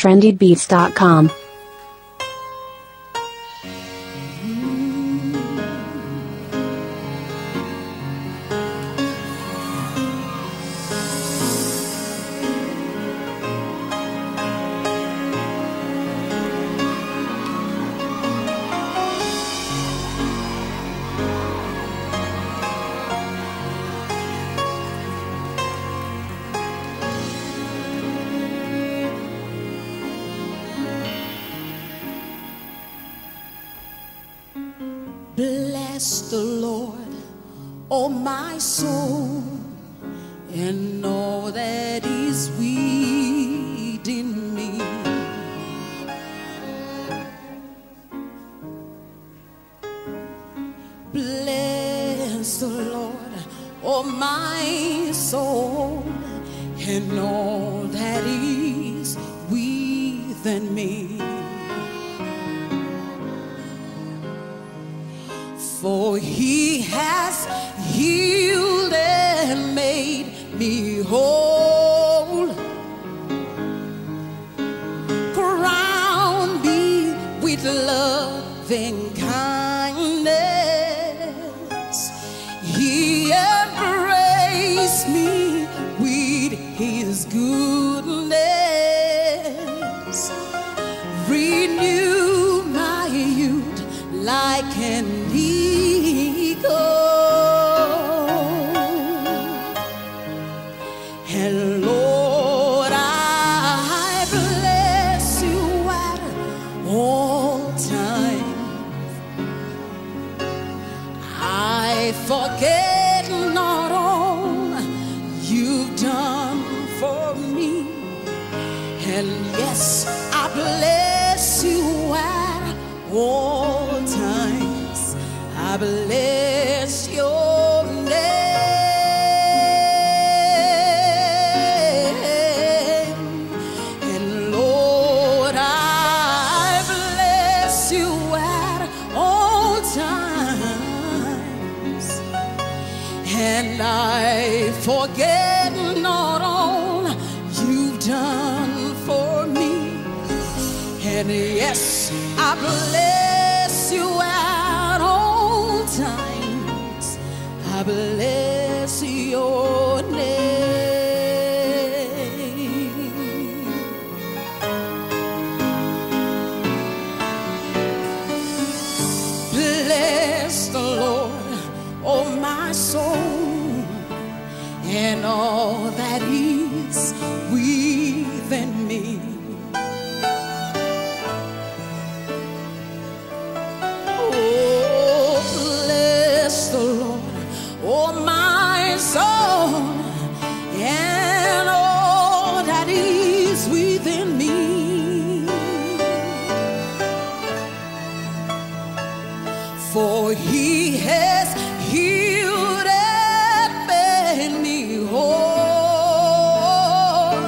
trendybeats.com. Bless the Lord, oh my soul, and all that is within me. Bless the Lord, oh my soul, and all that is within me. For he has healed and made me whole, crowned me with love and kindness. He embraced me with his goodness, renewed my youth like an eagle. And Lord, I bless you at all times. I forget not all you've done for me. And yes, I bless you at all times. I bless your name. And Lord, I bless you at all times. And I forget not all you've done for me. And yes, I bless you at all times. I bless your name. Bless the Lord, oh my soul, and all that is within me. Oh, my soul, and all that is within me. For he has healed and made me whole,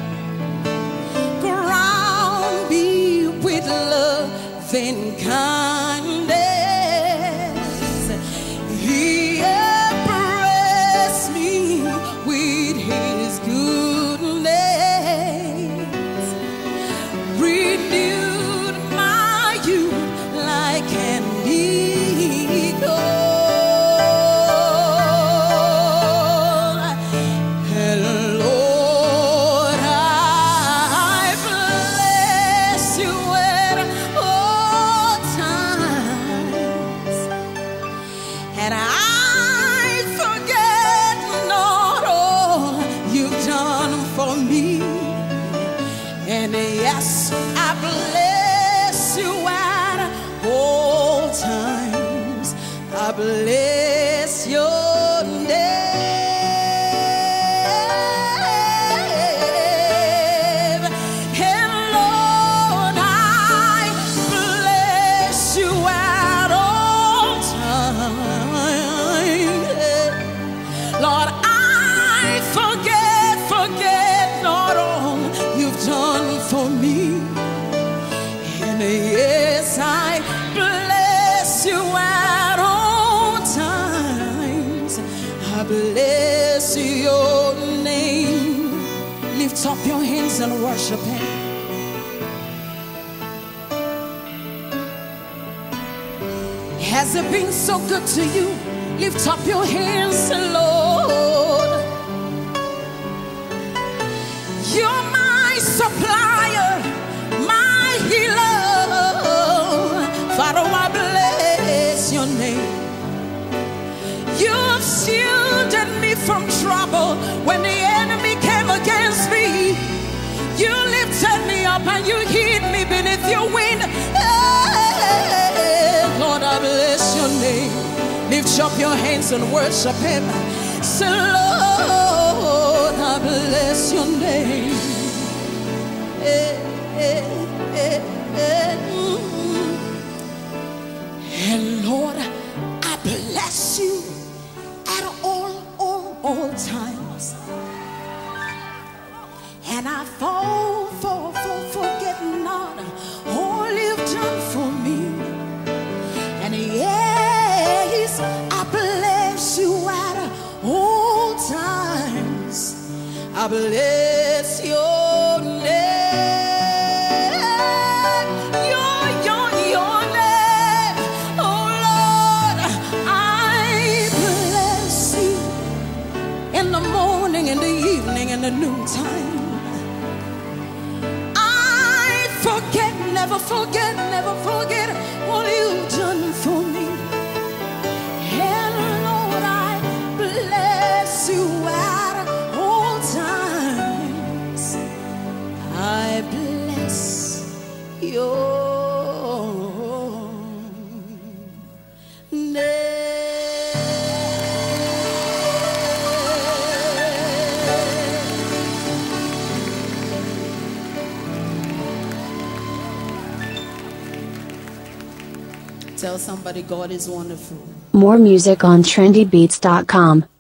crowned me with love and kindness. He embraced me with his goodness, renewed my youth like an eagle. And Lord, I bless you at all times. And I forget not all you've done for me. And yes, I bless you at all times. I bless your name. And Lord, I bless you at all times. Lord, I forget not all you've done for me. And yes, I bless you at all times. I bless your name. Lift up your hands and worship him. Has it been so good to you? Lift up your hands and Lord, you're my supplier, my healer. Father, I bless your name. You've shielded me from trouble when the enemy came against me. You lifted me up and you hid me beneath your wing. Hey, Lord, I bless your name. Lift up your hands and worship him. Say, Lord, I bless your name. And Lord, I bless you at all times. And I fall for forgetting not all you've done for me. And yes, I bless you at all times. I bless your name. Your name. Oh Lord, I bless you in the morning, in the evening, in the noontime. Never forget what you've done for me. And Lord, I bless you at all times. I bless your name. Tell somebody God is wonderful. More music on trendybeats.com.